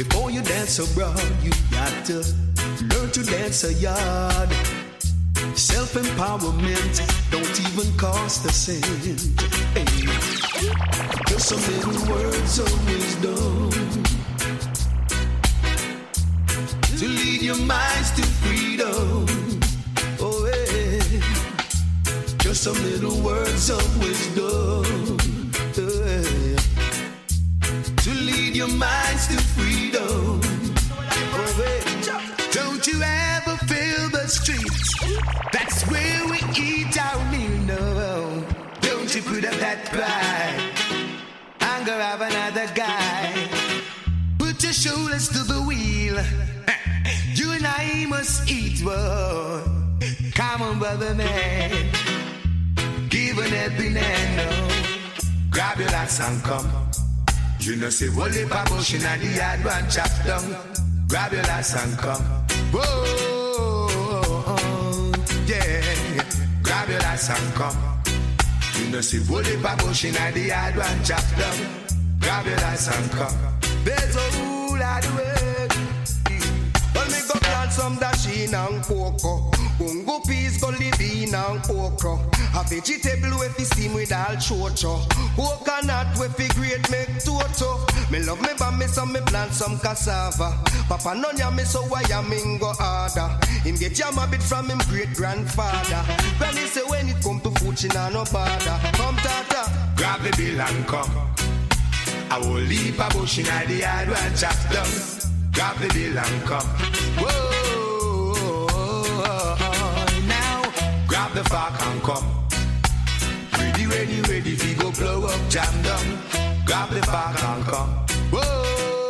Before you dance abroad, you got to learn to dance a yard. Self-empowerment don't even cost a cent. Hey. Just some little words of wisdom to lead your minds to freedom. Oh, hey. Just some little words of wisdom. Hey. To lead your minds to freedom. Oh, hey. Don't you ever feel the streets? That's where we eat our meal. No, don't you put up that pride and go have another guy. Put your shoulders to the wheel. You and I must eat, whoa. Come on, brother man. Give an helping hand, no. Grab your axe and come. You know, say, roll it back, motion and the yard one chop down. Grab your axe and come. Whoa, yeah. Grab your axe and come. You know, say, roll it back, motion and the yard one chop down. Grab your axe and come. There's a rule of the world. Well, me go plant some dasheen and cocoa. Bungo peas, go live in and okra. A vegetable with the steam with all chocho. Coconut with the great make toto. Me love me bammy so me plant some cassava. Papa none ya me so why ya mingo harder. Him get jam a bit from him great grandfather. Granny say when it come to food she nah no bother. Come tata, grab the bill and come. I will leave a bush in the yard and chop down. Grab the bill and come. Whoa, now grab the fork and come. Ready, if you go blow up, jam down. Grab the fork and come. Whoa,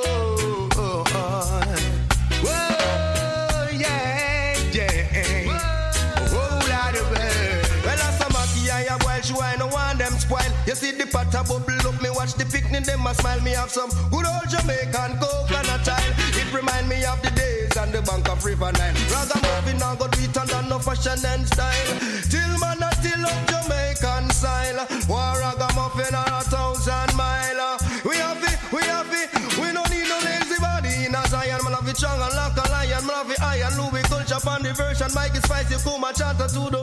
yeah. Whoa, lot of bird. Well, as a monkey, I have wild, she I no want them spoil. You see the pot a bubble up, me watch the picnic, them a smile. Me have some good old Jamaican coconut oil. It remind me of the days on the bank of River Nile. Ragamuffin now got beaten down no fashion and style. Till man a still up Jamaican style. War ragamuffin are 1,000 mile. We have it, we don't need no lazy body. In a Zion, man have it strong and like a lion. Man have it iron, Louis culture on the version. Mike is spicy, come and chant to the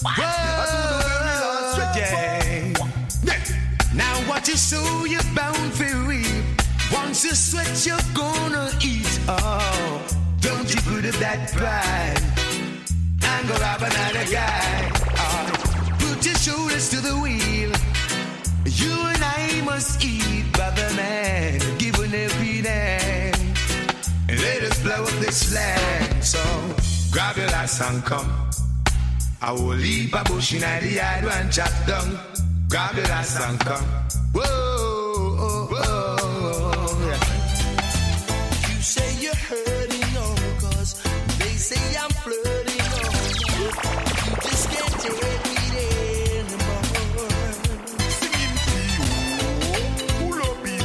now what you sow, you're bound for reap. Once you sweat, you're gonna eat. Oh, don't you put up that pride and go rob another guy. Oh, put your shoulders to the wheel. You and I must eat, brother man. Give an every day. And let us blow up this land. So grab your ass and come. I will leave a bush in the yard and chop down. Grab your ass and come. Whoa, yeah. You say you're hurting, oh, cause they say I'm flirting, oh. You just can't take it anymore. Singing to you, pull up it,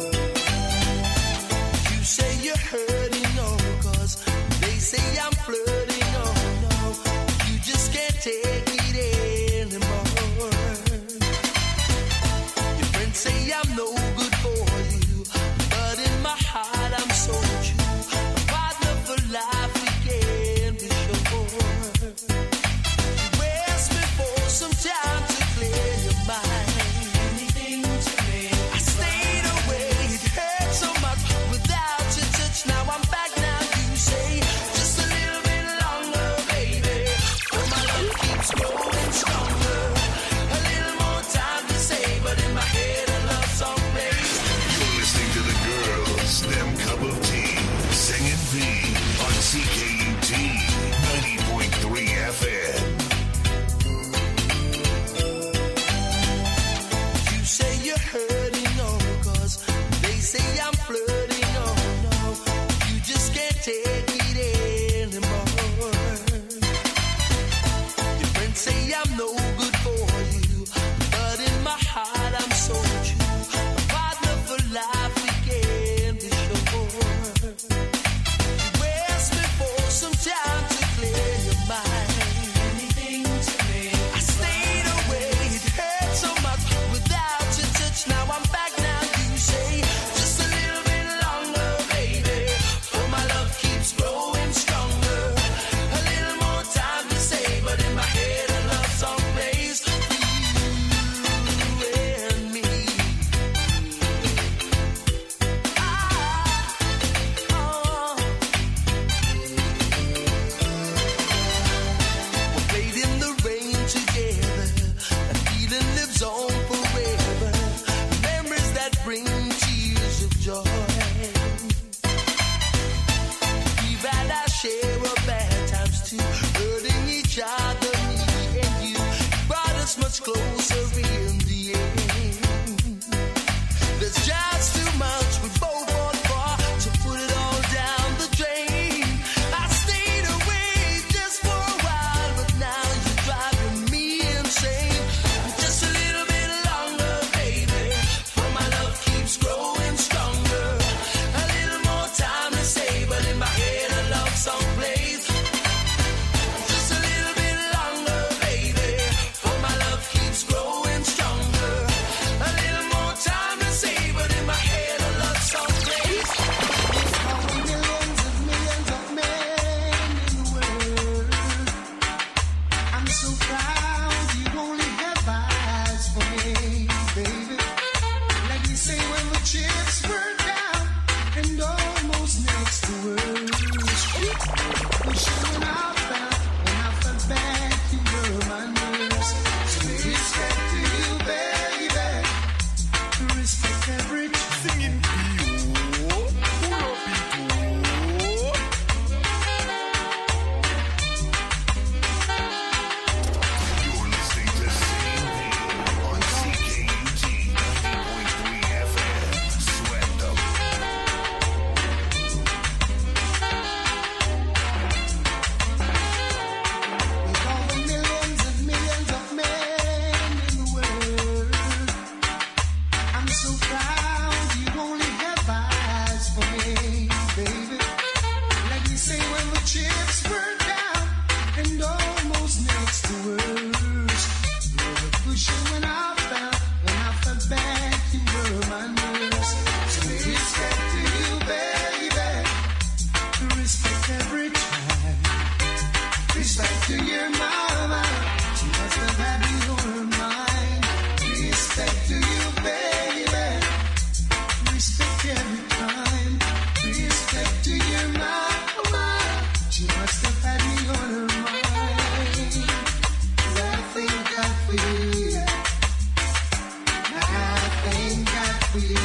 you say you're hurting, oh, cause they say I'm flirting. closer in the end. There's just too much we both want for to put it all down the drain. I stayed away just for a while, but now you're driving me insane. Just a little bit longer, baby, for my love keeps growing stronger. A little more time to say, but in my head a love song plays. Just a little bit longer, baby, for my love keeps growing stronger. A little more time to say, but in my head a love song plays. Millions of men in the world. I'm so proud you only have eyes for me, baby. Like you say when the chips were down and almost next to words. Pushing out back when I felt back, you were my nurse. So respect to you, baby. Respect every time. Singing You're listening to Same Pain on CKUT 90.3 FM. Sweat them. With all the millions and millions of men in the world, I'm so proud you only have eyes for me, baby. Like you say when the chips were down and almost next to words. You were pushing when I felt back, you were my nurse. So respect to you, baby. Respect every time. Respect to your mama, she must have had you on her mind. Respect to you, baby. Respect every time. Respect to your mama, she must have had me on her mind. I thank God for you. I thank God for you.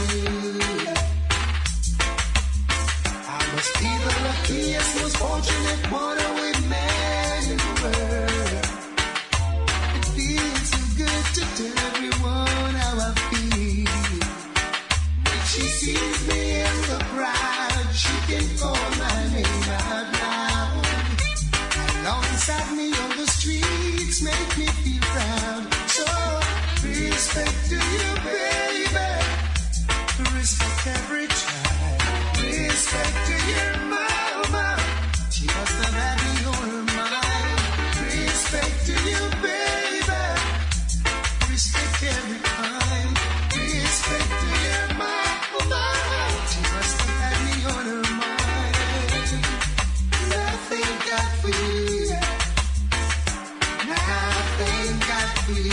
I must be the luckiest, most fortunate one with man in the world. It feels so good to tell everyone how I feel. When she sees me in the crowd, she can call my name out loud. Alongside me on the streets, make me feel proud. So respect to you, baby. Respect every child. Respect to your mama, she must have had me on her mind. Respect to you, baby. Respect every time. Respect to your mama, she must have had me on her mind. I thank God for you. I thank God for you.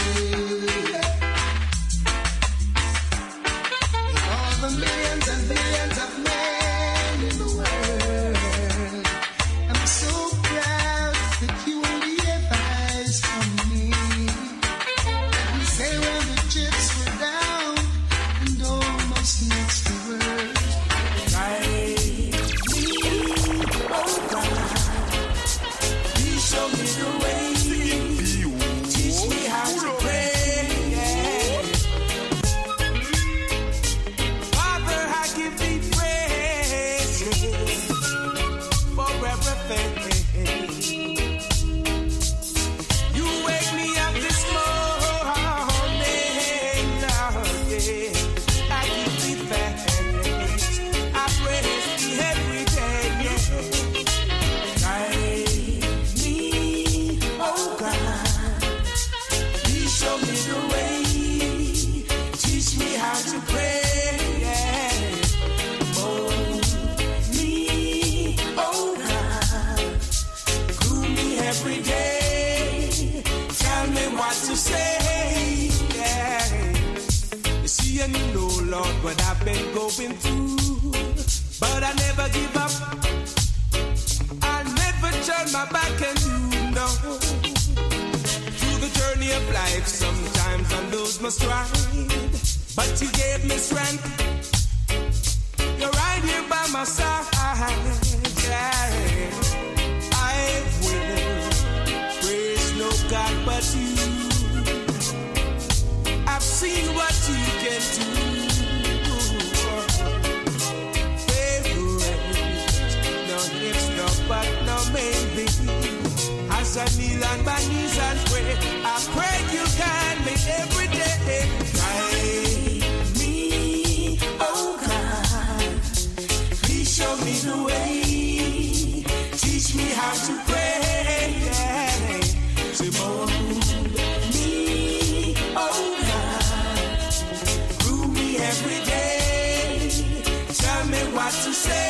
With all the millions and billions of men in the world, I'm so proud that you only have eyes for me. Let me say when the chips were down and almost next to words. Guide me, oh God, please show me the way. Teach me how to pray. Father, I give thee praise for everything. You wake me up this morning, Lord, yeah. I give thee thanks. I praise thee every day, yeah. Guide me, oh God. Please show me the way. Teach me how to pray. Yeah. Mold me, oh God. Groom me every day. Tell me what to say. Yeah. You see and you know, Lord, what I've been going through, but I never give up. I never turn my back and you know. Through the journey of life, sometimes I lose my stride, but you gave me strength. You're right here by my side. Yeah. I will praise no God but you. as I kneel on my knees and pray, I pray you guide me every day. Guide me, oh God, please show me the way. Teach me how to pray. Yeah. Say more me, oh God, prove me every day. Tell me what to say.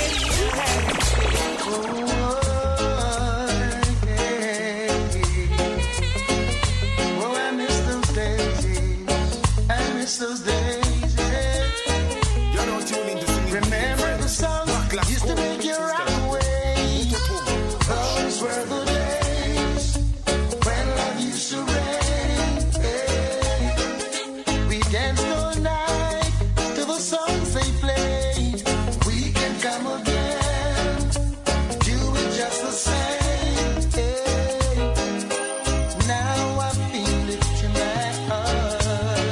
Those days, yeah. You're not tuning to singing. Remember the song used to make you rock away. Those were the days when love used to reign. We danced all night to the songs they played. We can come again, do it just the same. Now I feel it in my heart.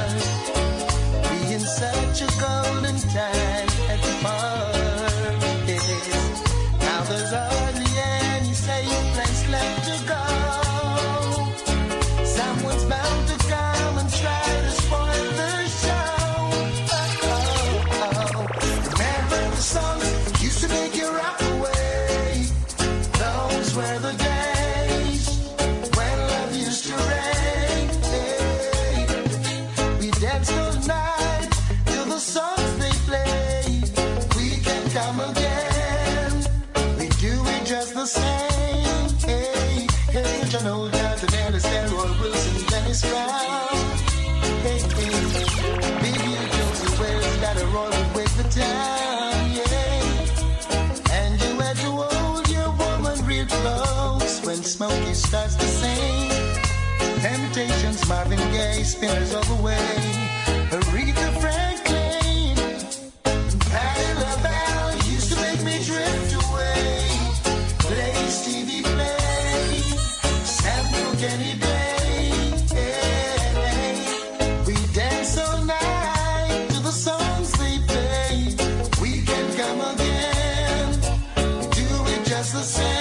Such a golden time at the farm, yes. Now there's hardly any safe place left to go. Someone's bound to come and try to spoil the show. Remember the songs used to make you rock away. Those were the days when love used to reign. We danced all night. The songs they play, we can come again. We do it just the same. Hey, hey, John Oldham, Ellis, Delroy Wilson, Dennis Brown. Hey, hey, Biggie Jones, Wells, got a roll with the town. Yeah, and you had to hold your woman real close when Smokey starts to sing. Temptations, Marvin Gaye, Spinners all the way. Aretha Franklin, Patti LaBelle used to make me drift away. Play Stevie Play, Samuel Kenny Day. Yeah. We dance all night to the songs they play. We can come again, do it just the same.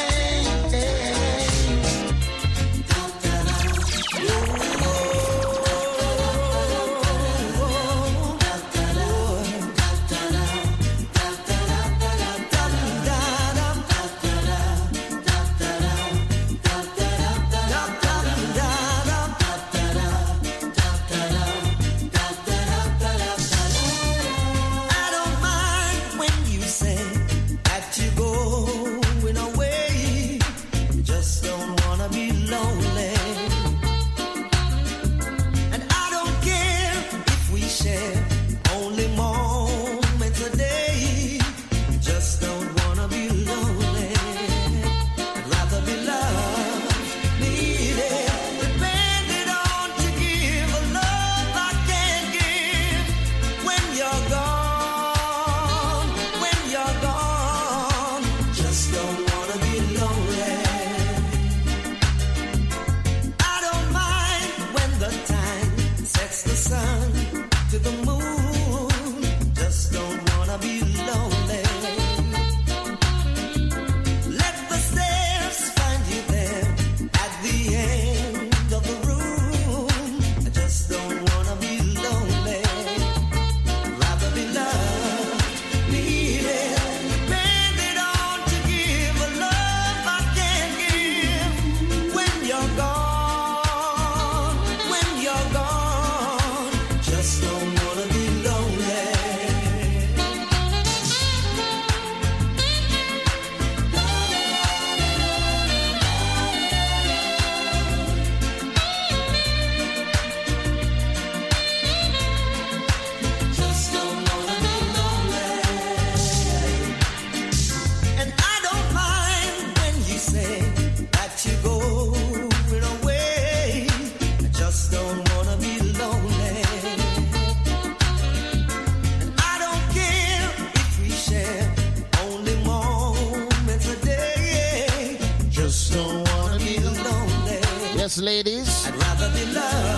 Yes, ladies. I'd rather be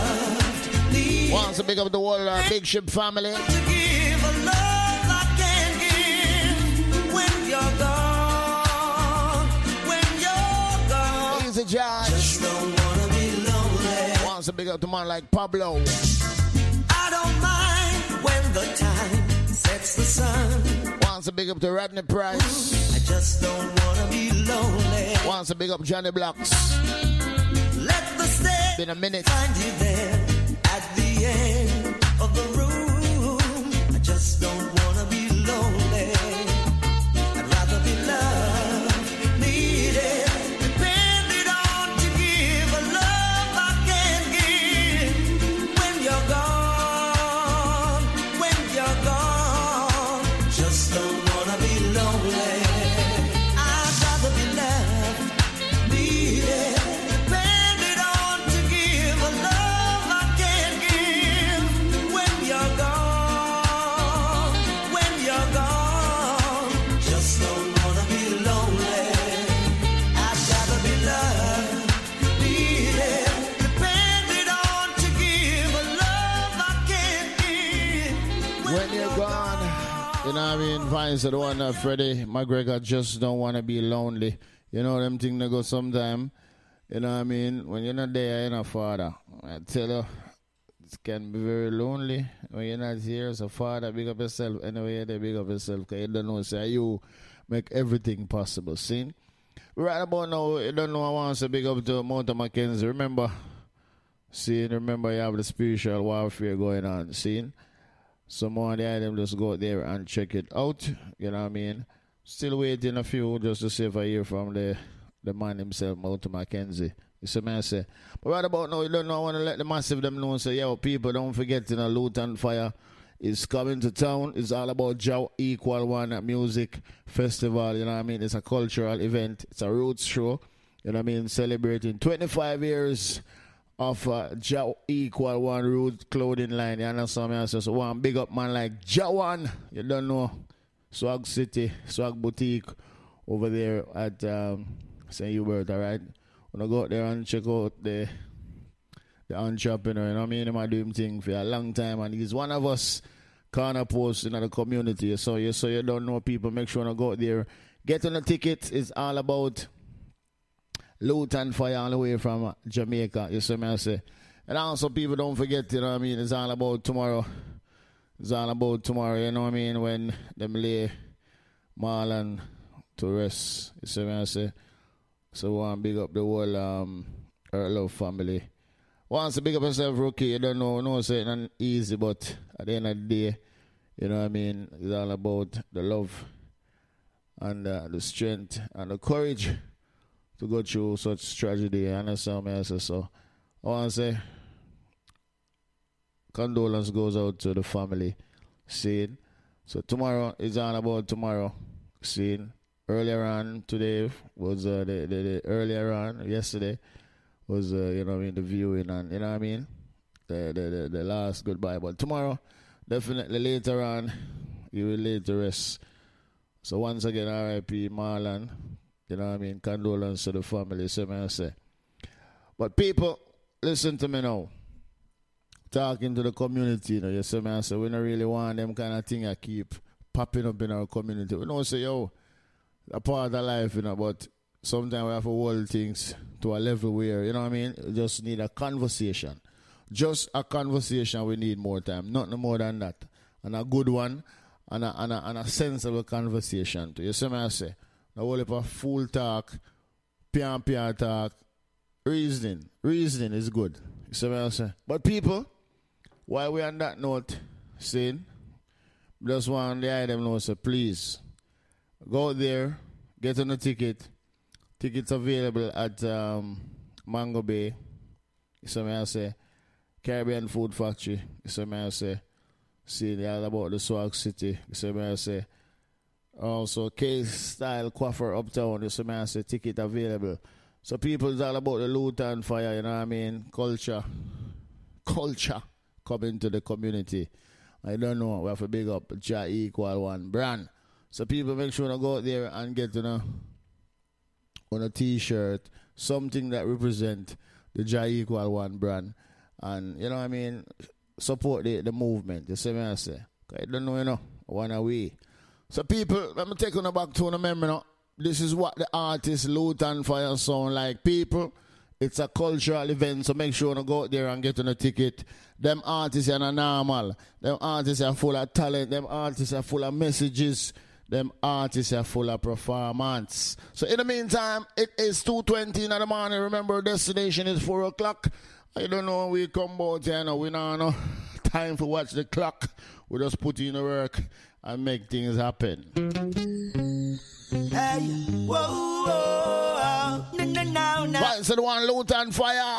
loved. Wants to big up the whole Big Ship family. To give a love I can't give when you're gone. When you're gone. Easy George. Just don't wanna be lonely. Wants to big up to man like Pablo. I don't mind when the time sets the sun. Wants to big up to Rodney Price. I just don't wanna be lonely. Wants to big up Johnny Blocks. Let the stay Been a minute. find you there at the end of the room. I just don't wanna be lonely. I'd rather be loved, needed, depended on to give a love I can't give. When you're gone, just don't wanna be lonely. I'd rather be loved, needed, depended on to give a love I can't give. When you're gone, just don't wanna be lonely. I'd rather be loved, needed, depended on to give a love I can't give. When you're gone. You know what I mean? Vines are the one that Freddie McGregor just don't want to be lonely. You know them things that go sometime. You know what I mean? When you're not there, you're not father. I tell you, it can be very lonely when you're not here. So father, big up yourself. Anyway, you're there, big up yourself. Because you don't know, say you make everything possible. See? Right about now, you don't know I want to say big up to Mountain Mackenzie. Remember, remember you have the spiritual warfare going on. See? Some more of the items, just go there and check it out. You know what I mean? Still waiting a few just to see if I hear from the man himself, Mountain Mackenzie. You see me I say? But right about now, you don't know, I want to let the massive them know and say, yo, people, don't forget, Luton Fire is coming to town. It's all about Jow Equal One Music Festival. You know what I mean? It's a cultural event. It's a roots show. You know what I mean? Celebrating 25 years of Jow Equal One root clothing line. You understand me? I say, so one big up man like Jawan. You don't know. Swag City, Swag Boutique over there at St. Hubert, alright? When I go out there and check out the entrepreneur, you know what I mean? He might do him thing for a long time, and he's one of us corner posts in the community. So you don't know people, make sure you go out there. Get on the ticket. It's all about Luton Fire all the way from Jamaica, you see me I say. And also people don't forget, you know what I mean, it's all about tomorrow. It's all about tomorrow, you know what I mean, when them lay Marlon to rest, you see me I say. So I want to big up the whole Earl family. Once to big up yourself, Rookie, you don't know it's not easy, but at the end of the day, you know what I mean, it's all about the love and the strength and the courage to go through such tragedy. You understand me? So I want to say condolence goes out to the family. See? So tomorrow is all about tomorrow. See? Earlier on today was the earlier on yesterday was you know what I mean, the viewing, and you know what I mean, the last goodbye. But tomorrow, definitely later on, you will lay to rest. So once again, R.I.P. Marlon. You know what I mean? Condolence to the family, so may I say. But people, listen to me now. Talking to the community, you know, you see me I say, we don't really want them kind of thing that keep popping up in our community. We don't say, yo, a part of life, you know, but sometimes we have to hold things to a level where, you know what I mean, we just need a conversation. Just a conversation, we need more time. Nothing more than that. And a good one, and a sensible conversation too. You see me I say? A whole heap of full talk, pian talk, reasoning. Reasoning is good. You see what I'm saying? But people, while we on that note, saying, just want the item know, so please, go there, get on the ticket. Tickets available at Mango Bay. You see what I say? Caribbean Food Factory. You see what I say? See, they're all about the Swag City. You see what I say? Also, K-Style Coiffer Uptown, you see me I say, ticket available. So people, it's all about the Luton Fire, you know what I mean? Culture coming to the community. I don't know, we have to big up Jow Equal One brand. So people, make sure to go out there and get, you know, on a t-shirt, something that represent the Jow Equal One brand. And, you know what I mean? Support the movement, you see me I say. I don't know, you know, one away. So people, let me take on the back to the memory now. this is what the artist Lutan Fire sound like. People, it's a cultural event, so make sure you go out there and get on a ticket. Them artists are not normal. Them artists are full of talent. Them artists are full of messages. Them artists are full of performance. So in the meantime, it is 2:20 in the morning. Remember, destination is 4 o'clock. I don't know when we come out here. No, we don't know time for watch the clock. We just put in the work and make things happen. Hey, whoa, whoa, no. Right, so the one Lutan Fire.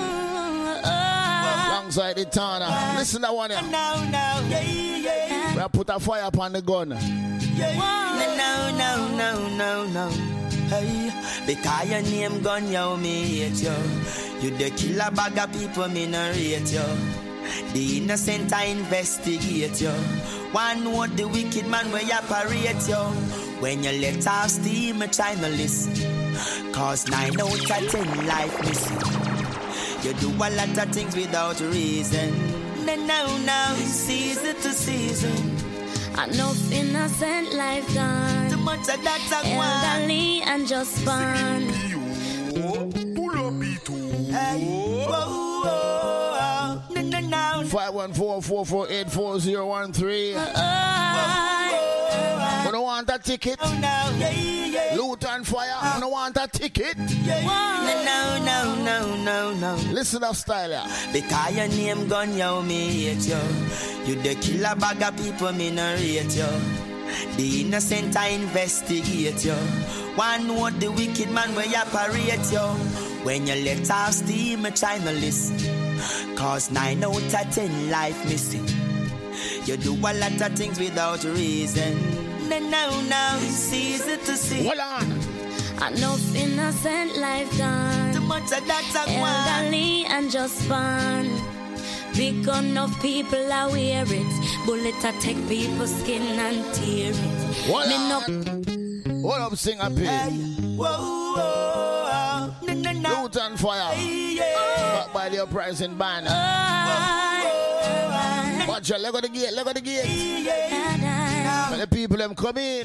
Alongside the Tana. Listen to that one here. Yeah. We put a fire upon the gun. No. Hey, because your name gun, yo, me hate you. You the killer bag of people, me no rate you. The innocent I investigate you. One know the wicked man where you operate you. When you let off steam, I try no listen. Cause 9 out of 10 life missing. You do a lot of things without reason. No, season to season. Enough innocent life gone. Too much of that elderly and just born. Hey, whoa. 514-448-4013. We don't want a ticket. Lutan Fire, we don't want a ticket. No. Listen up, style, yeah. Because your name gun, yo, me hate you. You the killer bag of people, me no rate you. The innocent I investigate you. One know the wicked man where you operate you. When you let off steam, I try no listen. Cause 9 out of 10 life missing. You do a lot of things without reason. No, season to season. Hold on. Enough innocent life gone. Too much of that elderly and just born. Big enough people are wear it. Bullet attack people's skin and tear it. What up, sing up here? Lutan Fire. Back by the uprising band. Watch your leg of the gate, When the people them come in.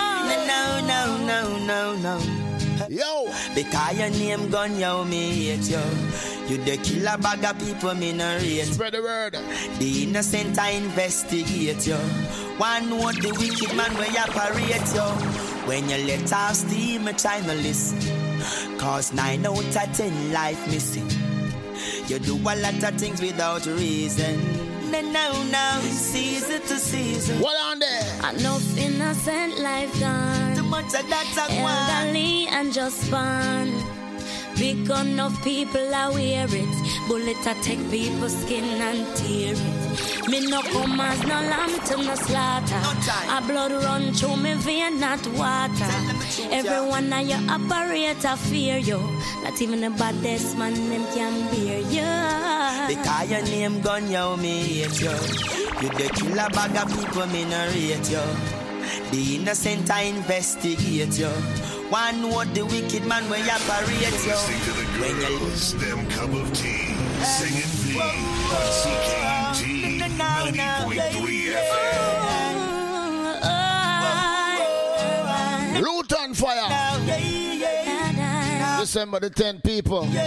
No. Yo. Because your name gun, yo, me hate you. You the killer bag of people, me no rate. Spread the word. The innocent I investigate you. One know the wicked man where you operate you. When you let off steam, I try no listen. Cause 9 out of 10 life missing. You do a lot of things without reason. No, season to season. What on there? Enough innocent life gone. Too much of that elderly and just born. Big enough people are wear it. Bullet attack people's skin and tear it. Me no come as no lamb to no slaughter. A blood run through me vein, not water. Everyone of your operator fear you. Not even the baddest man them can bear you. Because your name gun, yo, me hate you. You the killer bag of people, me no rate you. The innocent I investigate you. One know the wicked man where you operate you. Listening to the girls, them cup of tea, singing V on CKUT 90.3 FM. Lutan Fire. December the 10th, people. No.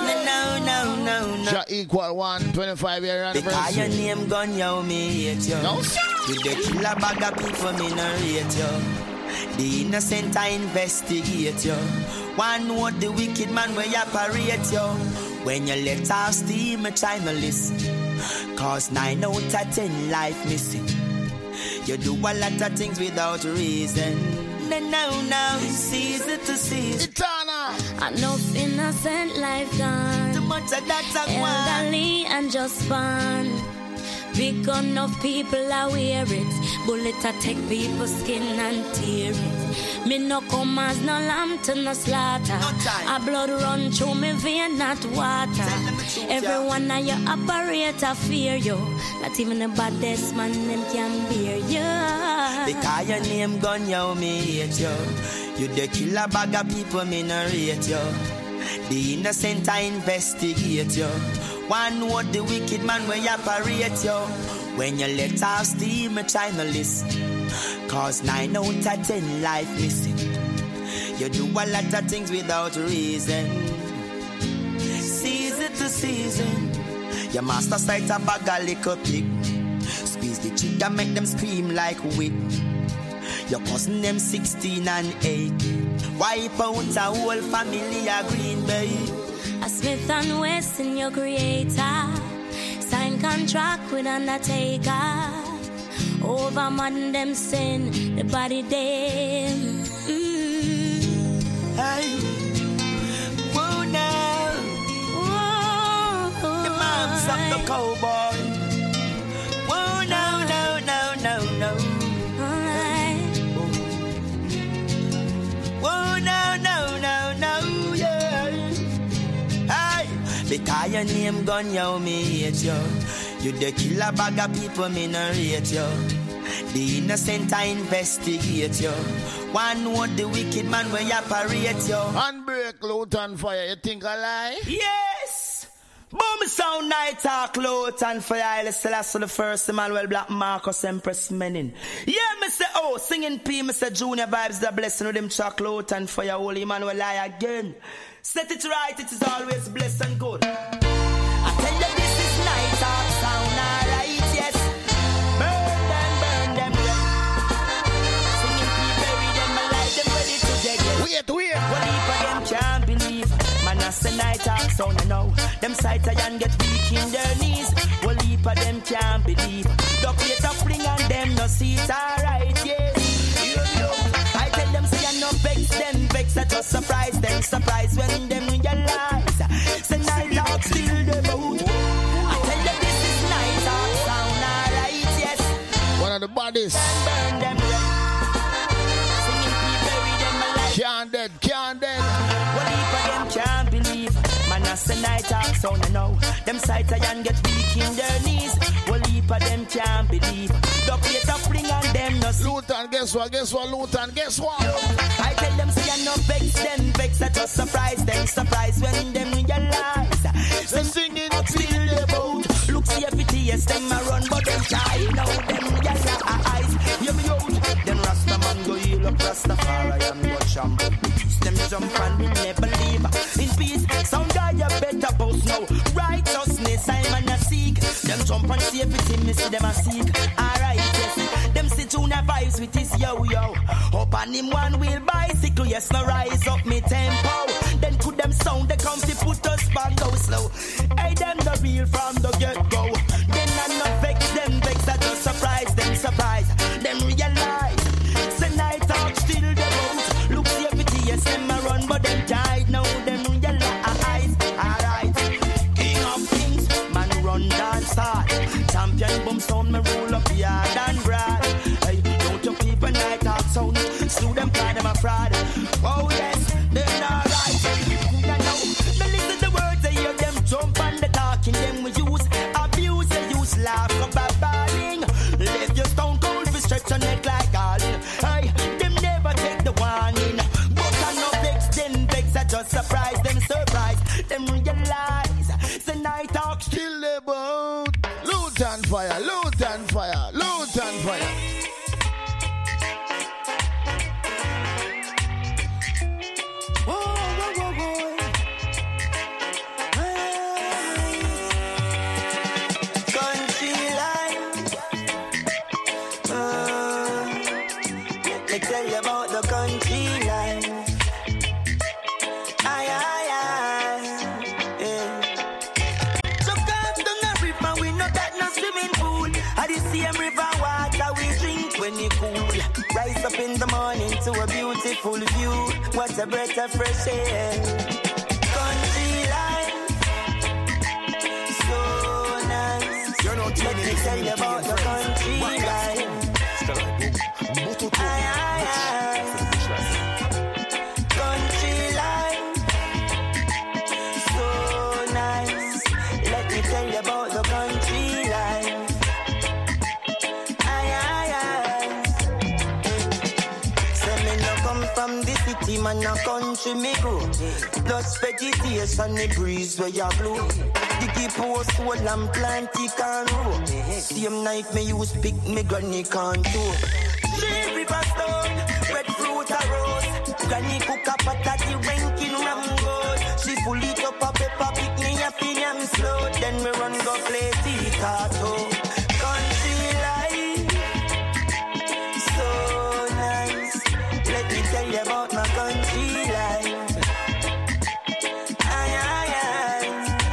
Ja equal 125-year anniversary. Because your name gun, yo, me hate you. No, sir. You the killer bag of people, me no rate you. The innocent I investigate you. One know the wicked man where you operate you. When you let off steam, I try no listen. Cause 9 out of 10 life missing. You do a lot of things without reason. No, season to season. Etana. Enough innocent life gone. Too much of that elderly and just born. Big enough people are wear it. Bullet attack people's skin and tear it. Me no come as no lamb to no slaughter. A blood run through me vein, not water. Everyone of your operator fear you. Not even the baddest man them can bear you. Because your name gun, yo, me hate you. You the killer bag of people, me no rate you. The innocent I investigate you. One know the wicked man where you operate you. When you let off steam, I try no listen. Cause 9 out of 10 life missing. You do a lot of things without reason. Season to season. Your master sight a bag a little pig. Squeeze the trigger, make them scream like whip. Your cousin them 16 and 8. Wipe out a whole family a Green Bay. A Smith and Wesson, your creator. Sign contract with Undertaker. Over man them sin, the body them. Hey, whoa now. Whoa, the moms of the cowboy. Whoa no. Whoa no, yeah. Hey, because your name gone, yo, me hate you. You the killer bag of people, me no rate you. The innocent I investigate you. One what the wicked man will operate you. Handbrake, loot and fire, you think I lie? Yes! Boom sound night talk, loot and fire. Let's say that's the first Emmanuel Black Marcus Empress Menin. Yeah, Mr. O, singing P, Mr. Junior Vibes, the blessing with them track, loot and fire. Holy Emmanuel lie again. Set it right, it is always blessed and good. I tell you this is night talk sound, alright, yes. Burn them, yeah. Singing P, bury them alive, them ready to dead, yes. Wait. What if them can't believe? Man, I say night talk sound, I know. Them sight and get weak in their knees. What if them can't believe? Duck it up, fling and them no see it, alright, yes. I tell them say I no vex them, vex I just surprise them, surprise when them realize. Say night talk still the boat. I tell them this is night talk sound, alright, yes. One of the bodies. Burn them red. Singing P, bury them alive. Can't dead. What if them can't believe? Man, I say night talk sound, I know. Them sight and get weak in their knees. What if them can't believe? Duck it up, bring on them no see. Lutan, guess what, Lutan, guess what? I tell them say I no vex them, vex I just surprise them, surprise when them realize. They're singing up still the boat. Look see every TS them a run, but them shy now them realize. Hear me out. Then Rasta man go heal up Rastafari and go shamble. Them jump and we never leave in peace. Some guy you better post now. Righteousness I'm a seek. Them jump and see everything me see them a seek. Alright, yes. Them sit on a vibes with his yo-yo. Up on him one wheel bicycle. Yes, no rise up me tempo. Then could them sound they come to put us back go slow. Hey, them the real from the get-go. Then I not vex them, vex I just surprise them, surprise. Them realize. Say night talk still the road. Look see everything, yes, them a run, but them died now, them realize. Alright. King of kings, man run dance hard. Champion boom sound, me roll up yard and broad. Hey, don't you people night talk sound. Slew them pride, them a fraud. Oh yes, they're not right. You know, they listen to the words, they hear them jump and the talking, them we use. Abuse, they use laugh, come back balling. Leave your stone cold, we stretch your neck like garland. Hey, them never take the warning. But I no vex, them vex, I just surprise them, surprise. Them realize, the night talk still the boat. Loot and fire, loot and fire, loot and fire. Tell you about the country life. Yeah. So come down the river, we know that no swimming pool. At the same river water we drink when it cool. Rise up in the morning to a beautiful view. What a breath of fresh air. Country life, so nice. Let me tell you about the country life. Country life, so nice. Let me tell you about the country life. Say me no come from the city, man, no country me grow. Plus vegetation, the breeze where you blow. The keep post soul and plant it can grow. Same night me use pick me granny can too. 3 river stone, red fruit a rose. Granny cook up a tatty ranking ramgold. She full it up a pepper, pick me a fin and slow. Then me run go play tic-tac-toe. Country life, so nice. Let me tell you about my country life. Aye, aye, aye.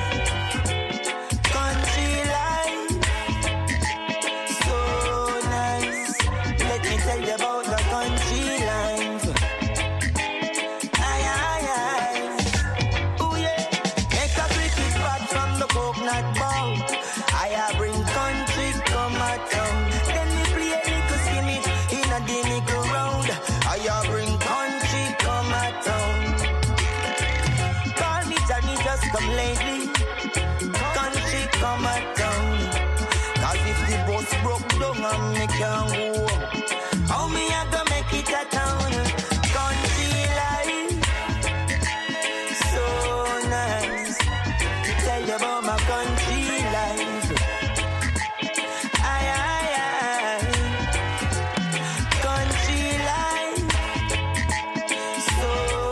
Country life, so nice. Let me tell you about the country life. Aye, aye, aye. Ooh yeah. Make a cricket bat from the coconut bowl. I bring country come at town. Then we play a little skimmit in a nickel round. I bring country come at town. Call me Johnny, just come lately. Country come at town. Cause if the bus broke down and me can't go home, how me a go make it a town? Country life, so nice. Tell you about my country life. Aye, aye, aye. Country life, so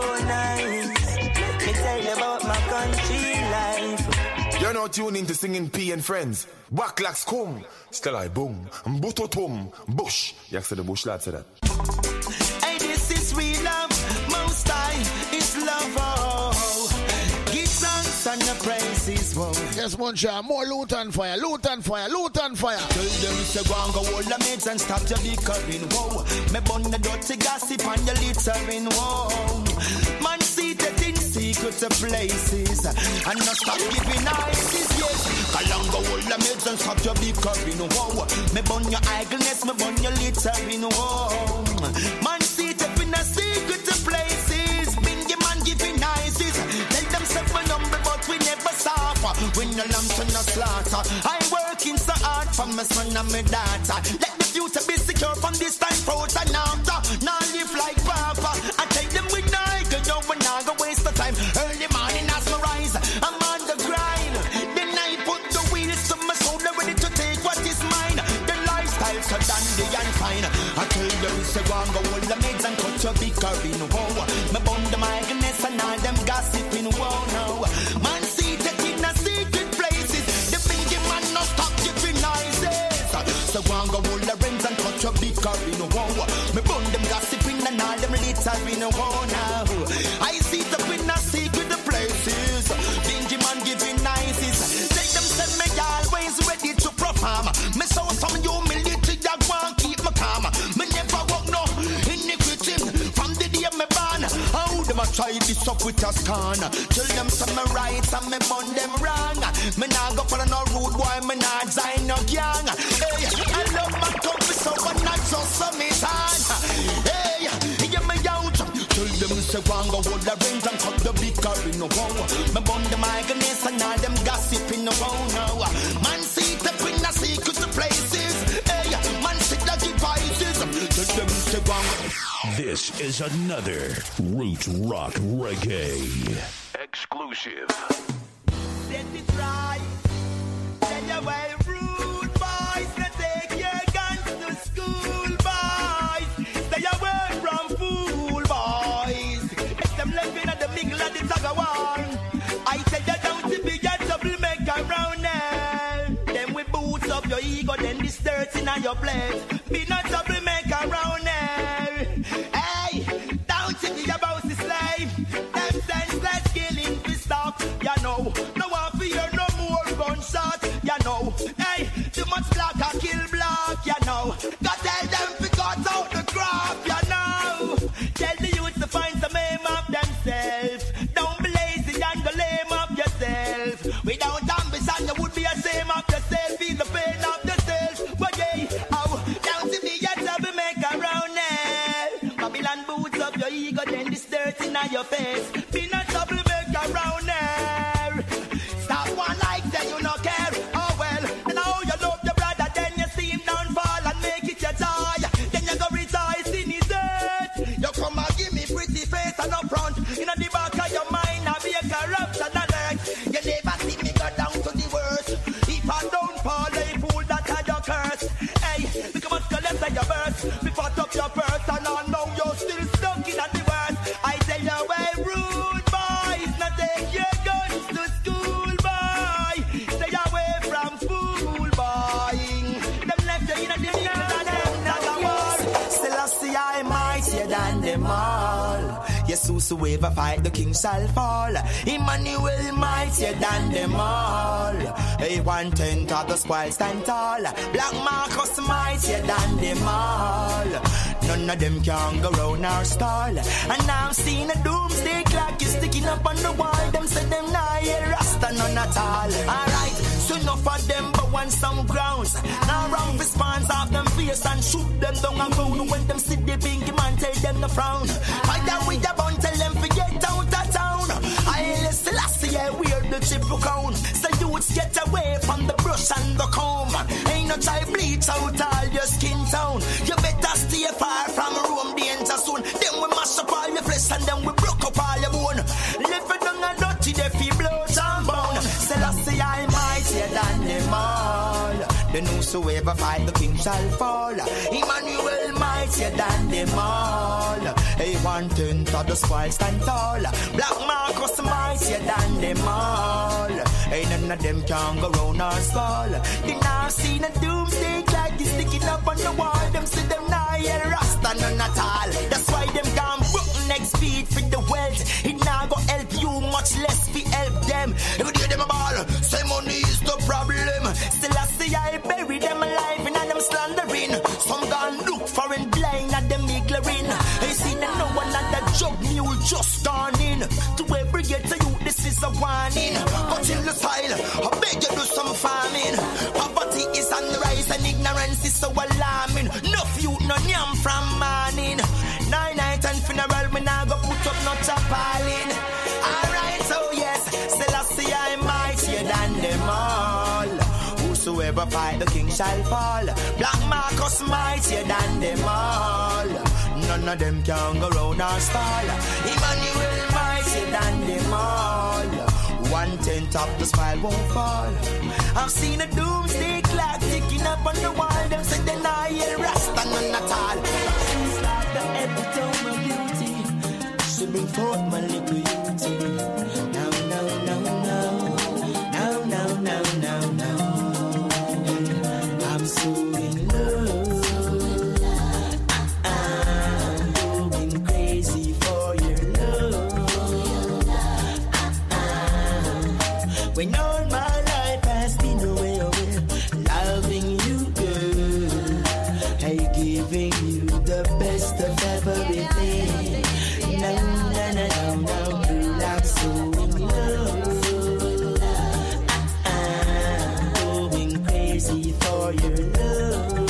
nice. Me tell you about my country life. You're now tuning to Singing P and Friends. Waklaks kum, still I boom, mbutotum, bush. Yak said the bush lad said that. Hey, this is real love, most high is love. Oh. Give thanks and the praises. Whoa. Yes, Muncha, more loot and fire, loot and fire, loot and fire. Tell them say go and go hold the mates and stop your bickering. Whoa, me bun the dirty gossip and your littering. Whoa, man seated in secret places and not stop giving ideas. Yes, go and go hold the mates and stop your bickering. Whoa, me bun your idleness, me bun your littering. Whoa, man seated in a secret places. Bingy man giving ideas. Tell them say my number, but we never suffer. We no lamb to no slaughter. I'm working so hard for my son and my daughter. Let the future be secure from this time forth and after. Now live like Papa. I tell them we die, you know we're not gonna waste the time. Early morning as I rise, I'm on the grind. Then I put the wheels to my shoulder, ready to take what is mine. The lifestyle so dandy and fine. I tell them say go and go hold the maids and cut your bickering. Whoa, me bun the migrants and all them gossiping. Whoa, no. Man see the in a secret places. The bingy man no stop giving noises. So go and go hold the rims and cut your bickering. Whoa, me bun them gossiping and all them littering. Whoa, now. I see the in a secret places. Bingy man giving noises. Tell them say me always ready to perform. Me so some humility I want keep me calm. Me never walk no iniquity from the day me born. How them a try this up with a scorn? Tell them some me right and me bun them wrong. Me nah go for no rude boy, me nah join no gang. Hey, I love my country so but not just some me son. Hey, hear me out. Tell them say go and go hold the rings and cut the bickering. No, me bun them migrants and all them gossiping. No, no. Man see the in a secret places. Hey, man sit the devices. Tell them say go and go. This is another Root Rock Reggae exclusive. Set it right. Tell you why rude boys can take your guns to school, boys. Stay away from fool boys. Let them living at the middle of the tug of war. I tell you don't be a troublemaker around there. Then we boots up your ego, then this dirt in your plate. Be not troublemaker around there. Hey, don't be about the slave. Them senseless killing to stop. You know, no one fear no more gunshot. You know, hey, too much black I kill black. You know, go tell them to cut out the crap. You know, tell the youth to find some aim of themselves. Don't be lazy and go lame up yourself. Without ambition, you would be ashamed of yourself. Feel the pain of yourself. But yeah, oh, down to me yet. them all. Yes, whosoever fight the king shall fall. Emmanuel mightier than them all. Hey, 1/10 of the spoil stand tall. Black Marcus mightier than them all. None of them can go round our stall. And now I'm seeing a doomsday clock is sticking up on the wall. Them say them nah hear Rasta none at all. Alright, so enough of them but want some grounds. Now wrong response of them face and shoot them down and go. When them see the pinky man tell them to frown. Fight that with the bun, tell them forget out of town. I listen last year wear the triple crown. So youths get away from the brush and the comb. Ain't no try bleach out all your skin tone. You better stay far from Rome danger soon. Then we mash up all your flesh and then we broke up all your bone. Live it down and dirty the fee blow and bone. Selassie I mightier than them all. Then whosoever fight the king shall fall. Emmanuel mightier than them all. Hey, 1/10 of the spoil stand tall. Black Marcus mightier than them all. Hey, none of them can go round our skull. They now seen a doomsday clock is sticking up on the wall. Them see them now hear Rasta none at all. That's why them gone book next beat for the wealth. It now go help you much less fi help them. If you do them a ball, say money is the problem. Still I see I bury them alive and them slandering. Some gone look for in blind at them ignoring. I see them no one at that jug mule just gone in. To every get to you this is a warning. But in the style, I beg you do some farming. Poverty is on the rise and ignorance is so alarming. No few, no yam from morning. Night and funeral, me now go put up no chapalin. Alright, so yes, Selassie I mightier than them all. Whosoever fight the king shall fall. Black Marcus mightier than them all. None of them can go round our stall. Emmanuel mightier than them all. 1/10 of the spile won't fall. I've seen a doomsday clock ticking up on the wall. Them say they nah hear Rasta none at all. It's like the epitome of beauty. She bring forth my little beauty. Now. I'm so in love. I'm going crazy for your love. When all my life has been away, loving you, girl. I giving you the best of everything. No, girl, I'm so in love. I'm going crazy for your love.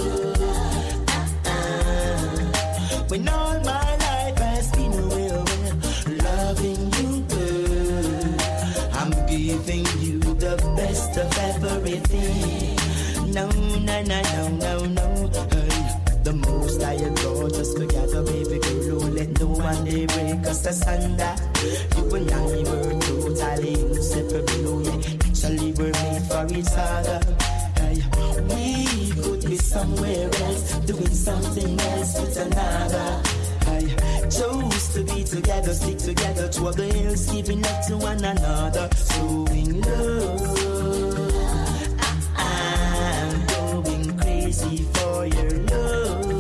When all my life has been away, loving you, girl. I'm giving you the best of everything. No. Hey, the most I adore just together, baby girl. Don't let no one they break us asunder. You and I were totally inseparable. Yeah, actually we're made for each other. Hey, we could be somewhere else, doing something else with another. Hey, chose to be together, stick together, to the hills, giving up to one another. So in love. I'm going crazy for your love.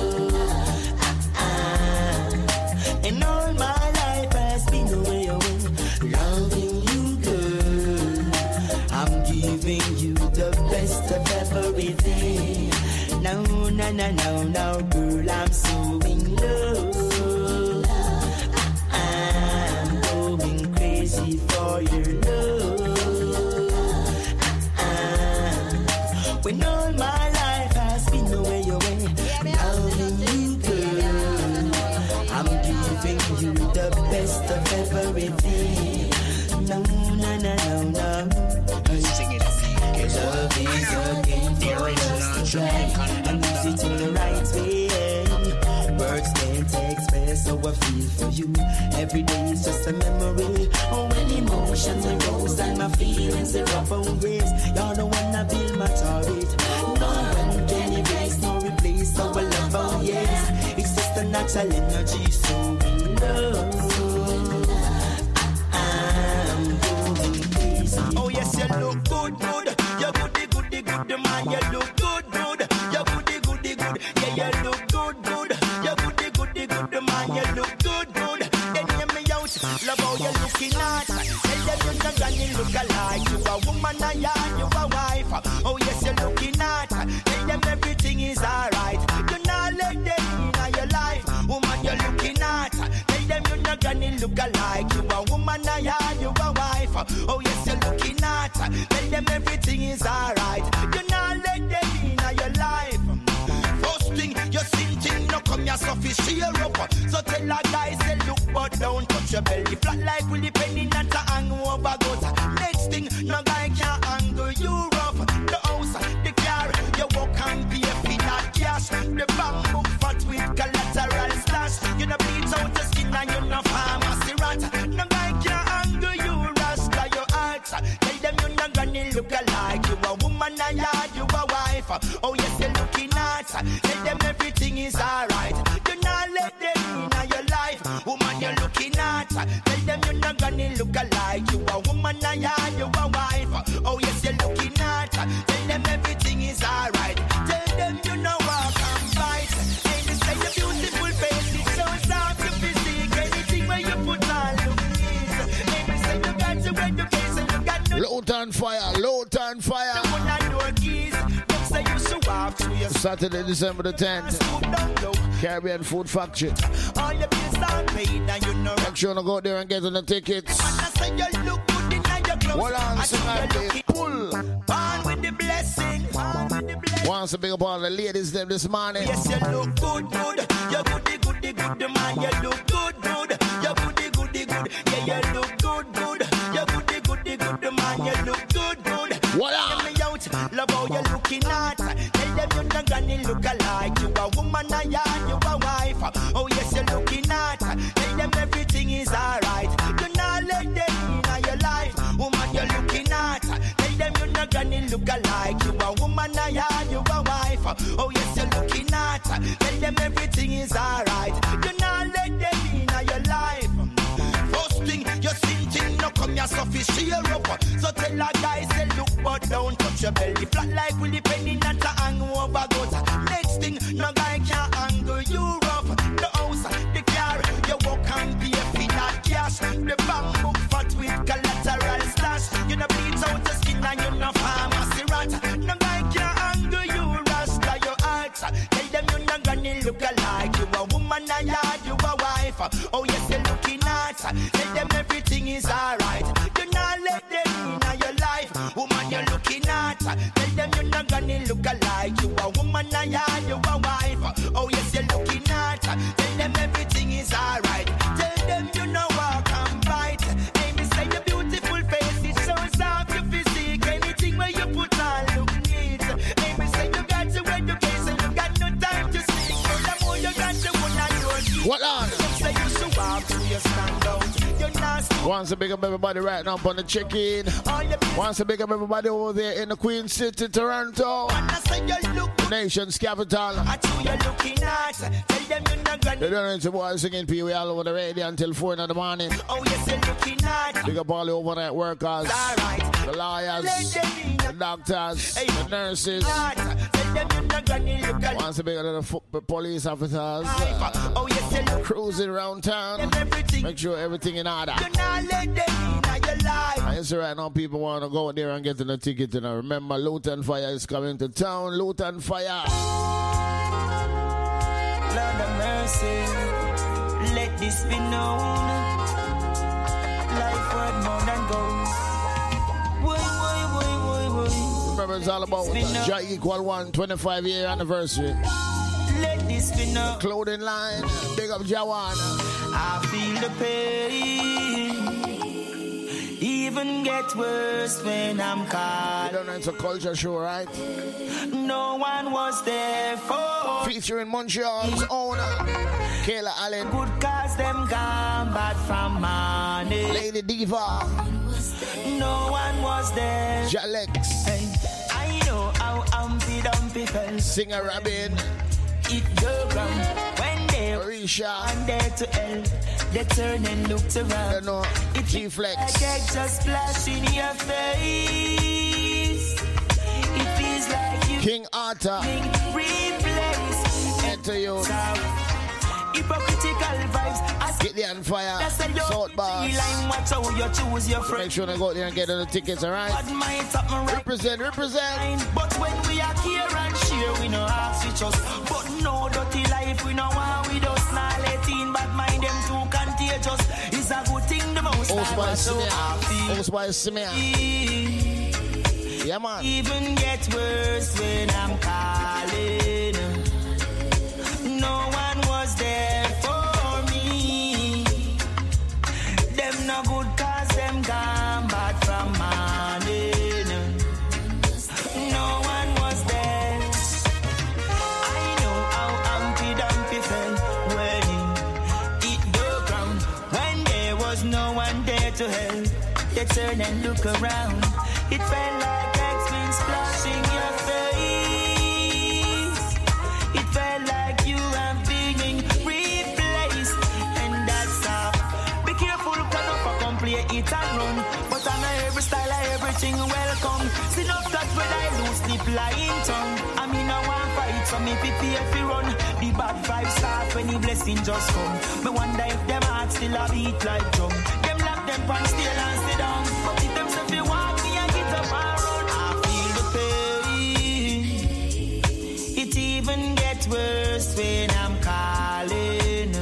And all my life has been away, loving you, girl. I'm giving you the best of everything. No, girl, I'm so in love. I'm going crazy for your love. When all my life has been away, loving you, girl. I'm giving you the best of everything. No. Love is a game for us to try and use it in the right way. Words can't express how I feel for you. Every day is just a memory. Oh, when emotions arose and my feelings are up, oh yes, you're the one that build my target. No one can erase, no replace our love, oh yes. It's just a natural energy, so in love. I'm going crazy. Oh yes, you look good. You're goody, man, you look good. You're goody, yeah, you look good. You're goody, man, granny look alike. You a woman, you a wife. Oh yes, you're looking at. Tell them everything is alright. Do not let them in your life. Woman, you're looking at. Tell them you're not granny look alike. You a woman, you a wife. Oh yes, you're looking at. Tell them everything is alright. Do not let them in your life. First thing, you're sinting, no come your surface, cheer up. So tell a guy, say look, but don't touch your belly. Flat like Willie Penny, not a hang over gutter. Next thing, no guy can angle you rough. The house, the car, you walk and pay for that cash. The bank book fat with collateral stash. You no bleach out your skin and you no pharmacy rat. No guy can angle you, rasta your heart. Tell them you no granny look alike. You a woman, you a wife. Oh yes, you're looking at. Tell them everything is alright. Do not let them in your life. Woman, you're looking at. Tell them you're not gonna look alike. You a woman, you a wife. Oh yes, you're looking at. Tell them everything is alright. Tell them you know walk and fight. And you say your beautiful face, it shows off your physique. Anything where you put on look neat. And you say you got to wear the face and you got no. Low-turn fire, low-turn fire. The one I know keys. Say you show off to your Saturday, December the 10th. Caribbean Food Factory. All your bills are paid and you know. Make sure to go there and get on the tickets. I say you look good in your clothes. Hold on, somebody. Pull. On with the blessing. Once a big up all the ladies them this morning. Yes, you look good, good. You're goody, man. You look good, good. You're goody, good. Yeah, you look good, good. You're goody, man. You look good, good. What up? Love how you're looking at. Tell them you're not gonna look alike. You a woman, you a wife. Oh yes, you're looking at. Tell them everything is alright. Do not let them in your life. Woman, you're looking at. Tell them you're not gonna look alike. You a woman, you a wife. Oh yes, you're looking at. Tell them everything is alright. Do not let them in your life. First thing, you're sinting, no come your surface, cheer up. So tell a guy, say look, but don't touch your belly. Flat like Willie Penny, not a hang over gutter. Next thing, no guy can angle you rough. The house, the car, you walk and pay for that cash. The bank book fat with collateral stash. You no bleach out your skin and you no pharmacy rat. No guy can angle you, rasta your heart. Tell them you no gonna look alike. You a woman, you a wife. Oh yes, you're looking at. Tell them everything is alright. Do not let them in your life. Woman, you're looking at. Tell them you're not gonna look alike. You a woman, you a wife. Oh yes, you're looking at. Tell them everything is alright. Tell them you know walk and fight. Amy say your beautiful face, it shows off your physique. Anything where you put on look neat. Amy say you got to wear the face and you got no time to sleep. So the more you got to one on your feet. What on? Say you show off to your stand out. Once a big up everybody right now on the check-in. Once a big up everybody over there in the Queen City, Toronto. Nation's capital. They don't need to boy singing Pee Wee all over the radio until 4 in the morning. Big up all the overnight workers, the lawyers, the doctors, the nurses. Once a big up the police officers cruising around town. Make sure everything in order. I see right now people want to go there and get in a ticket. And remember, Luton Fire is coming to town. Luton Fire. Lord of mercy, let this be known. Life worth more than gold. Remember, it's all about Jah Equal One 25-year anniversary. Let this be known. Clothing line, big up Jawana. I feel the pain. Even get worse when I'm caught. You don't know it's a culture show, right? No one was there for. Featuring Montreal's owner, Kayla Allen. Good cause them gone bad from money. Lady Diva. No one was there. Jalex. Hey, I know how Humpty felt. Singer Robin. It go wrong when they Marisha and there to hell. They turn and look around. You know, G-Flex. Like just splash in your face. It feels like you King Arthur. replace. Enter you. hypocritical vibes. Get there on fire, South Bars. Watch how you choose your friend. Make sure to go out there and get the tickets, alright? Represent. But when we are here and share, we no ask with us. But no dirty life, we no want with us. Now let in bad mind, them too contagious. It's a good thing the most time by Simea. Yeah, man. Even get worse when I'm calling. No one was there for me. Them no good cause them gone bad from morning. No one was there. I know how Humpty Dumpty fell when it hit the ground. When there was no one there to help, they turn and look around. It felt like eggs been splashing your face. It felt like you have been replaced. And that's how. Be careful, can up complete it and run. But I know every style, everything welcome. See no that when I lose sleep lying tongue. I mean I want fight, so me prepare if you run. The bad vibes start when the blessing just come. Me wonder if them hearts still a beat like drum. Them lock them pan still and stay down. But if them say you want me, I get up and run. I feel the pain. It even gets worse when I'm calling.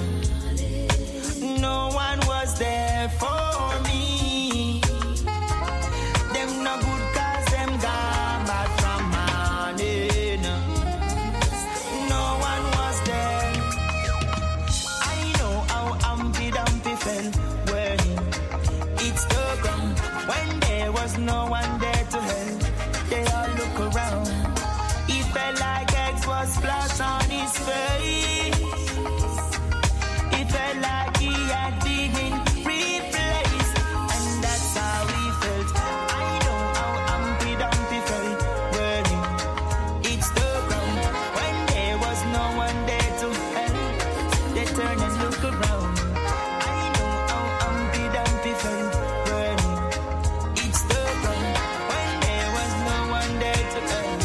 No one was there for me. Them no good cause them gone bad from morning. No one was there. I know how Humpty Dumpty fell when it's the ground. When there was no one there to help, they all look around. He felt like eggs was splashed on his face. He felt like he had been replaced. And that's how he felt. I know how Humpty Dumpty felt when it's the ground. When there was no one there to help, they turn and look around. I know how Humpty Dumpty felt when it's the ground. When there was no one there to help,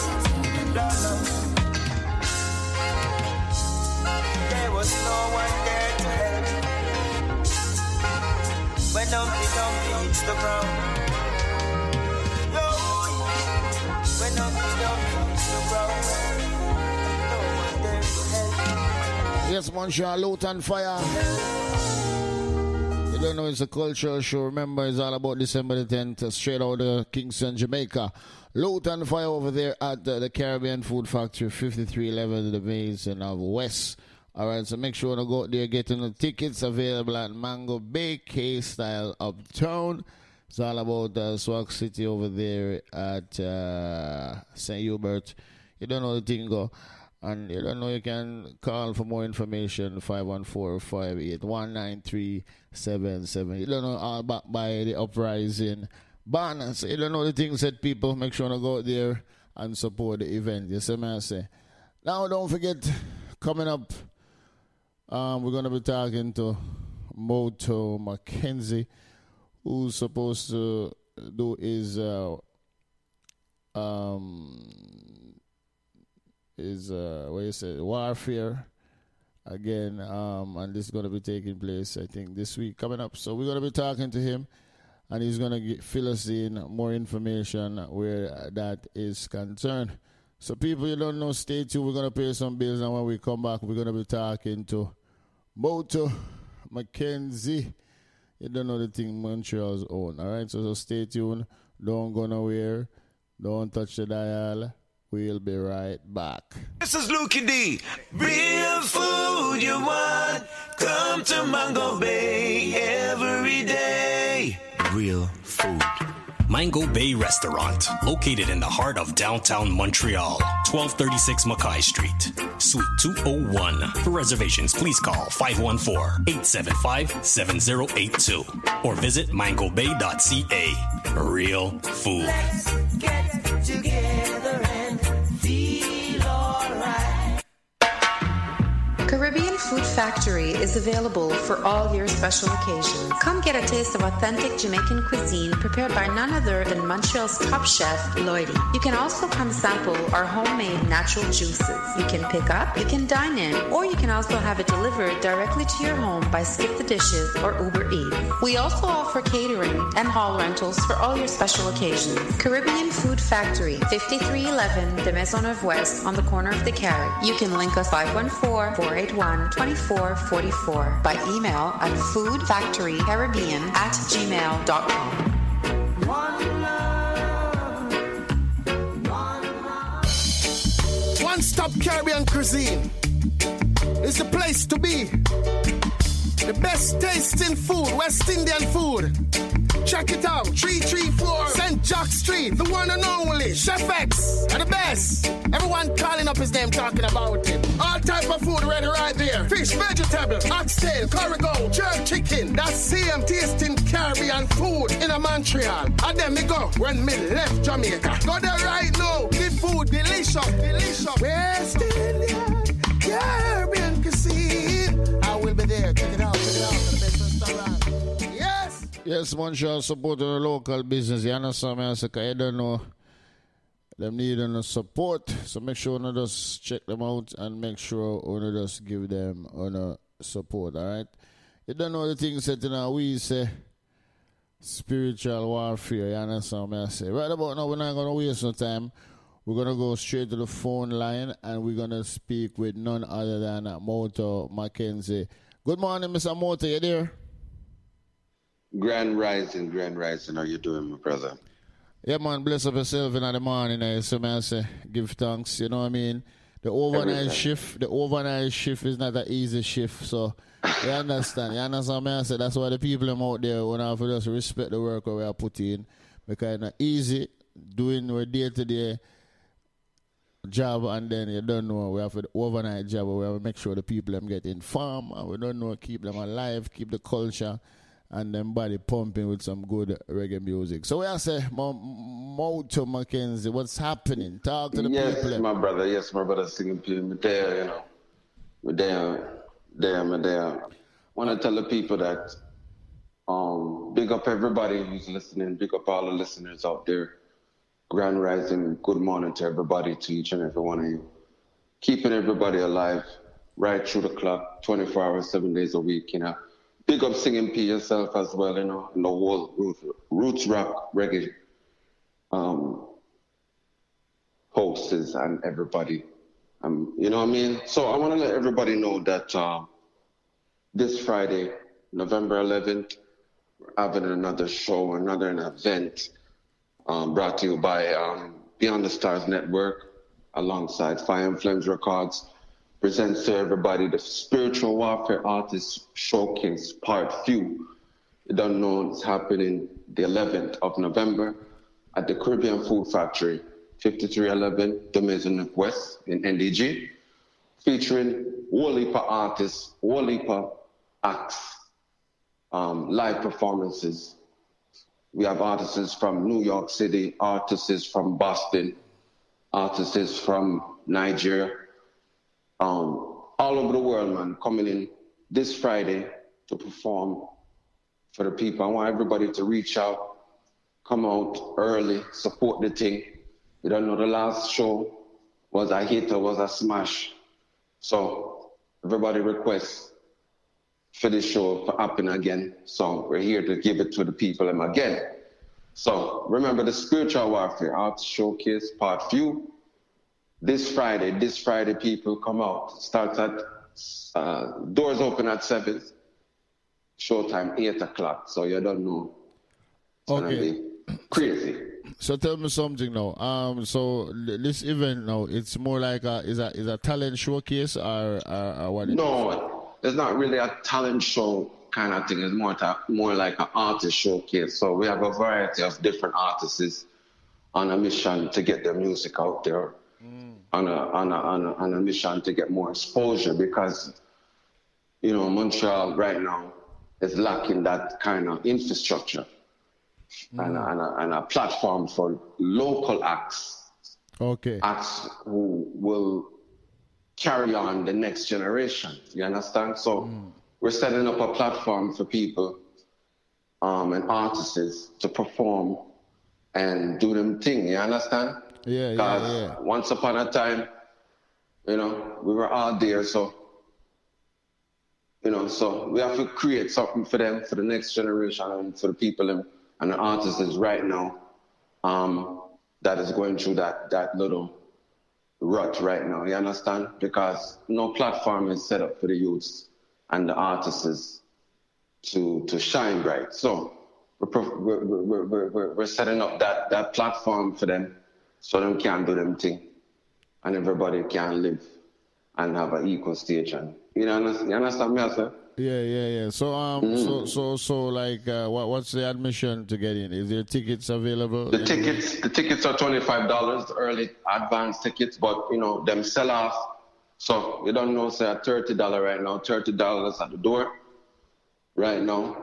there was no one there to help. When Humpty Dumpty hits the ground, yo, when Humpty Dumpty hits the ground, no one there to help. Yes, Montreal, Loot and Fire. You don't know it's a cultural show. Remember, it's all about December the 10th, straight out of Kingston, Jamaica. Loot and Fire over there at the Caribbean Food Factory, 5311 the Basin of West. All right, so make sure to go out there, getting the tickets available at Mango Bay, K-Style Uptown. It's all about Swag City over there at St. Hubert. You don't know the thing go. And you don't know, you can call for more information, 514-581-9377. You don't know, all back by the Uprising banners. You don't know the things that people, make sure to go out there and support the event. You see what I say? Now, don't forget, coming up, we're going to be talking to Moto Mackenzie, who's supposed to do his warfare again, and this is going to be taking place, I think, this week coming up. So we're going to be talking to him, and he's going to fill us in more information where that is concerned. So people, you don't know, stay tuned. We're going to pay some bills, and when we come back, we're going to be talking to Moto Mackenzie. You don't know the thing, Montreal's own. All right, so stay tuned. Don't go nowhere. Don't touch the dial. We'll be right back. This is Lukey D. Real food you want, come to Mango Bay every day. Real food. Mango Bay Restaurant, located in the heart of downtown Montreal, 1236 Mackay Street, Suite 201. For reservations, please call 514-875-7082 or visit mangobay.ca. Real food. Let's get together and feel alright. Caribbean Caribbean Food Factory is available for all your special occasions. Come get a taste of authentic Jamaican cuisine prepared by none other than Montreal's top chef, Lloydie. You can also come sample our homemade natural juices. You can pick up, you can dine in, or you can also have it delivered directly to your home by Skip the Dishes or Uber Eats. We also offer catering and hall rentals for all your special occasions. Caribbean Food Factory, 5311 de Maisonneuve West on the corner of the Carrot. You can link us 514-481-2444 by email at foodfactorycaribbean@gmail.com. One Stop Caribbean Cuisine is the place to be. The best tasting food, West Indian food. Check it out, 334 St. Jack Street, the one and only Chef X, are the best. Everyone calling up his name, talking about it. All type of food ready right there. Fish, vegetable, oxtail, corrigo, jerk chicken. That's same tasting Caribbean food in a Montreal. And then me go when me left Jamaica. Go there right now, the food delicious, delicious. West Indian Caribbean cuisine. I will be there, check it out, the best restaurant. Yes, Montreal supporting the local business. You understand me? I say, I don't know. Them need support. So make sure you just check them out and make sure you just give them support, alright? You don't know the things that we say spiritual warfare, you understand me? I say. Right about now, we're not going to waste no time. We're going to go straight to the phone line and we're going to speak with none other than Moto Mackenzie. Good morning, Mr. Moto. You there? Grand Rising. How you doing, my brother? Yeah, man, bless up yourself in the morning. So, man, I say, give thanks, you know what I mean? The overnight shift is not an easy shift, so you understand. You understand me? I say, that's why the people out there want to have to just respect the work we are putting in, because it's not easy doing our day-to-day job, and then you don't know, we have the overnight job where we have to make sure the people them get informed, and we don't know, keep them alive, keep the culture and them body pumping with some good reggae music. So we say, Moto Mackenzie, what's happening? Talk to the people. Yes, my brother singing to me there, you know. We're there. Want to tell the people that big up everybody who's listening, big up all the listeners out there. Grand Rising, good morning to everybody, to each and every one of you. Keeping everybody alive right through the clock, 24 hours, 7 days a week, you know. Big up Singing P yourself as well, you know, and the whole roots rock reggae hosts and everybody. You know what I mean? So I want to let everybody know that this Friday, November 11th, we're having another show, another event brought to you by Beyond the Stars Network alongside Fire and Flames Records. Presents to everybody the Spiritual Warfare Artist Showcase Part Few. You don't know, it's happening the 11th of November at the Caribbean Food Factory, 5311 de Maisonneuve West in NDG, featuring whole heap of artists, whole heap of acts, live performances. We have artists from New York City, artists from Boston, artists from Nigeria, all over the world, man, coming in this Friday to perform for the people. I want everybody to reach out, come out early, support the thing. You don't know, the last show was a hit or was a smash. So everybody requests for this show to happen again. So we're here to give it to the people again. So remember the Spiritual Warfare Arts Showcase Part Few. This Friday, people come out. Starts at, doors open at 7. Showtime 8 o'clock. So you don't know. It's gonna be crazy. So tell me something now. So this event now, it's more like is a talent showcase or what? No, it's not really a talent show kind of thing. It's more like an artist showcase. So we have a variety of different artists on a mission to get their music out there. On a mission to get more exposure, because you know Montreal right now is lacking that kind of infrastructure and a platform for local acts. Okay. Acts who will carry on the next generation. You understand? So we're setting up a platform for people and artists to perform and do them thing. You understand? Yeah. Once upon a time, you know, we were all there. So, you know, so we have to create something for them, for the next generation, and for the people and the artists right now that is going through that little rut right now. You understand? Because no platform is set up for the youths and the artists to shine bright. So we're setting up that platform for them so them can do them thing and everybody can live and have an equal stage. And you understand me, sir? Yeah. So so like what's the admission to get in? Is there tickets available? The tickets are $25, early advance tickets, but you know them sell off. So you don't know, say $30 right now, $30 at the door right now.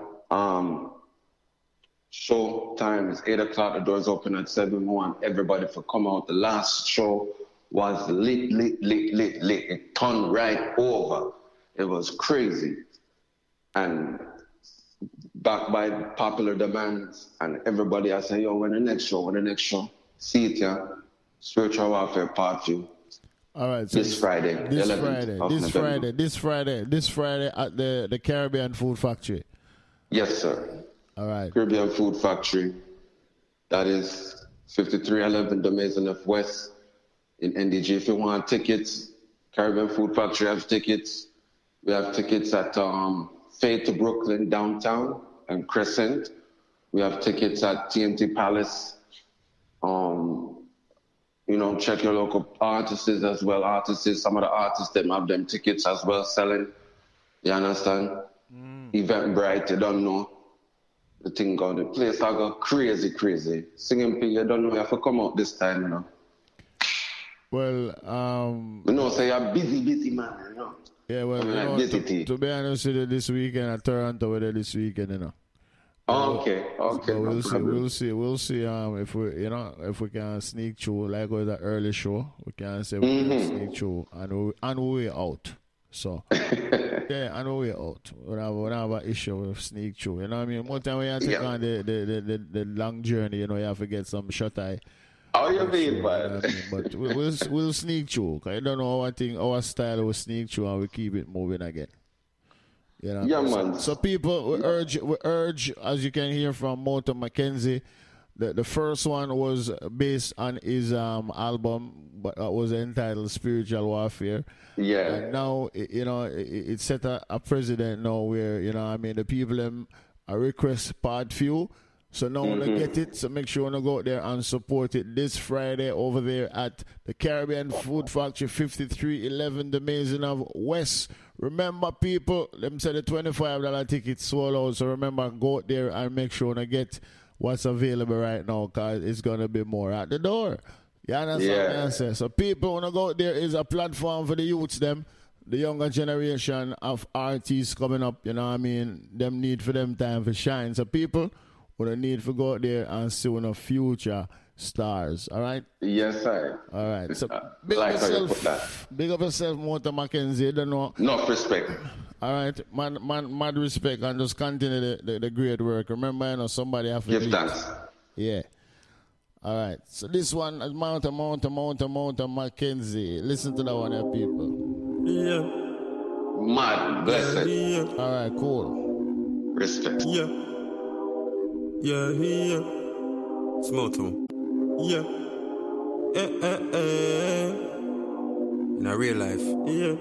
Show time is 8 o'clock. The doors open at 7. We want everybody to come out. The last show was lit. It turned right over. It was crazy. And backed by popular demands, and everybody I say, yo, when the next show? See it, yeah. Spiritual Warfare Part 2. All right. So this Friday at the Caribbean Food Factory. Yes, sir. All right. Caribbean Food Factory. That is 5311 de Maisonneuve West in NDG. If you want tickets, Caribbean Food Factory has tickets. We have tickets at Fade to Brooklyn downtown and Crescent. We have tickets at TNT Palace. You know, check your local artists as well. Some of the artists them have them tickets as well selling. You understand? Eventbrite, you don't know. The thing going, the place I go crazy. Singing P, you don't know, you have to come out this time, you know. Well, you know, say you're busy man, you know. Yeah, well, you know, to be honest with you, this weekend at Toronto, we're there this weekend, you know. Okay. So we'll see. If we can sneak through, like with the early show, we can say we can sneak through, and we're out. So yeah, and we're out. We have an issue with sneak through. You know what I mean? More time we have to take on the long journey. You know, you have to get some shut eye. How you mean, man? But we'll sneak through. Cause I don't know our style will sneak through, and we keep it moving again. You know? Yeah, man. So people, we urge, as you can hear from Motor Mackenzie, the first one was based on his album, but was entitled Spiritual Warfare. Yeah. And now, you know, it set a precedent now where, you know, I mean, the people request part few. So now they get it. So make sure you go out there and support it this Friday over there at the Caribbean Food Factory, 5311 the Maisonneuve West. Remember, people, them say the $25 tickets sold out. So remember, go out there and make sure you get what's available right now, because it's going to be more at the door. You understand what I'm saying? So people, when I go out there, is a platform for the youths, them, the younger generation of artists coming up, you know what I mean? Them need for them time for shine. So people, we need to go out there and see one of future stars, all right? Yes, sir. All right. So big up yourself, Motor Mackenzie. Don't know. Enough respect. All right, mad respect, and just continue the great work. Remember, you know, somebody have to give thanks. Yeah. All right. So this one is Motor Mackenzie. Listen to that one, here, people. Yeah. Mad, blessed. Yeah. All right, cool. Respect. Yeah. Small tune. Yeah. In a real life. Yeah.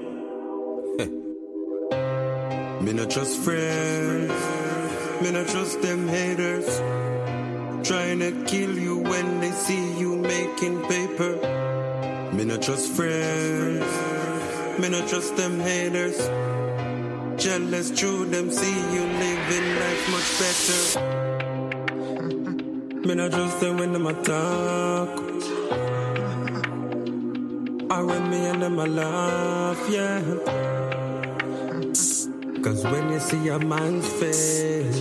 Me not trust friends. Me not trust them haters. Trying to kill you when they see you making paper. Me not trust friends. Me not trust them haters. Jealous through them, see you living life much better. Me not trust them when them attack. Or when me and them a laugh, yeah. Cause when you see a man's face,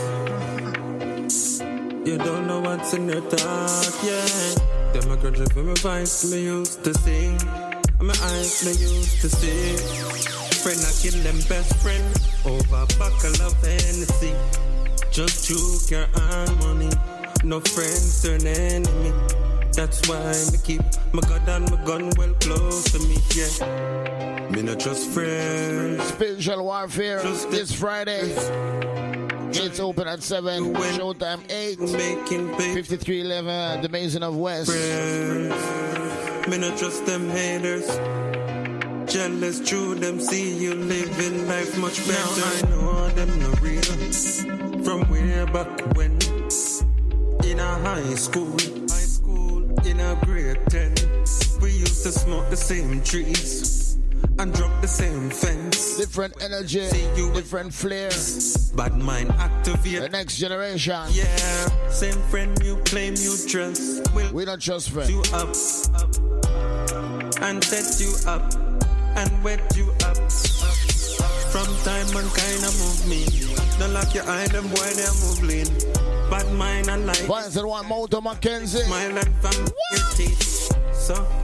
you don't know what's in your thought, yeah. Them a country for me vibes me used to sing. My eyes me used to see. Friend I kill them best friend over a buckle of Hennessy. Just juke your own money. No friends turn enemy. That's why me keep my God and my gun well close to me, yeah. Me not trust friends. Spiritual warfare this Friday. Gates open at 7, showtime 8. 5311, the Mason of West. Friends. Me not trust them haters. Jealous through them, see you living life much better. I know them no real. From way back when, in a high school, in a grade 10, we used to smoke the same trees and drop the same fence. Different energy, different flair. Bad mind activate. The next generation. Yeah, same friend you claim you trust. We don't trust friends. You up and set you up and wet you up. From time mankind a move me. Don't lock your eye, them boy they move lean. Bad mind and light. Boys that want Moto Mackenzie. Smile and from your teeth. So